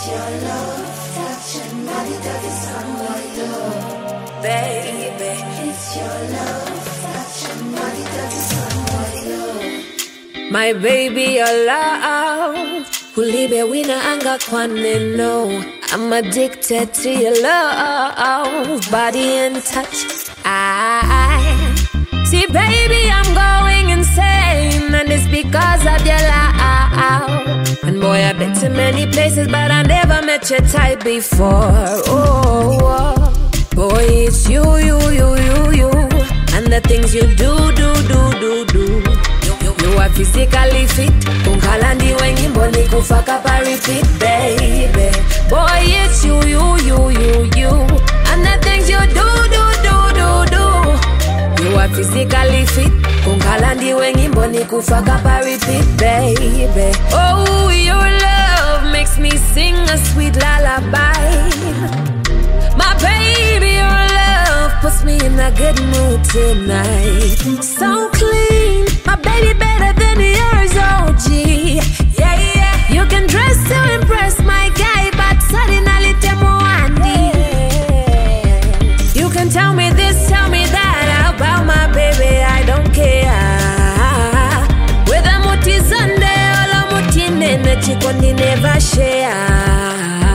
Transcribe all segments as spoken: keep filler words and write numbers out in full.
your love, touching body that is someone you, baby. It's your love, touching body that is someone you. My baby, your love. Ulibe wina anga kwa neno. I'm addicted to your love, body and touch. I see, baby, I'm going insane, and it's because of your love. And boy, I've been to many places, but I never met your type before. Oh, oh. Boy, it's you, you, you, you, you, and the things you do, do, do, do, do. You are physically fit. Unkalandi wengi mboni kufaka pa repeat, baby. Boy, it's you, you, you, you, you, and the things you do, do, do, do, do. You are physically fit. Unkalandi wengi mboni kufaka pa repeat, baby. Oh, your love makes me sing a sweet lullaby. My baby, your love puts me in a good mood tonight. So clean, my baby better than yours, O G. Yeah, yeah. You can dress to impress my guy, but suddenly temuandi. You can tell me this, tell me that about my baby, I don't care. Whether muti Sunday or muti nene, chikondi never share.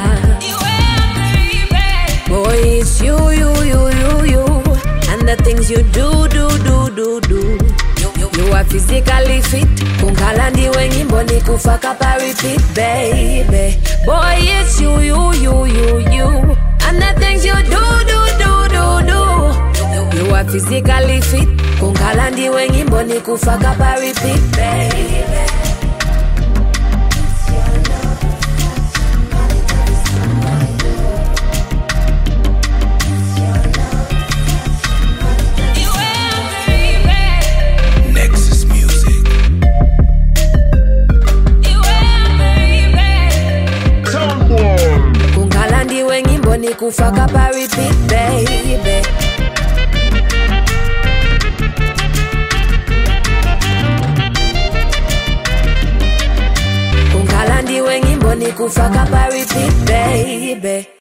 Boy, it's you, you, you, you, you, and the things you do, do, do, do, do. You are physically fit. Unkalandi wengi mboni kufaka pa repeat, baby. Boy, it's you, you, you, you, you, and the things you do, do, do, do, do. You are physically fit. Unkalandi wengi mboni kufaka pa repeat, baby. Kufaka pa repeat, baby. Unkalandi wengi mboni kufaka pa repeat, baby.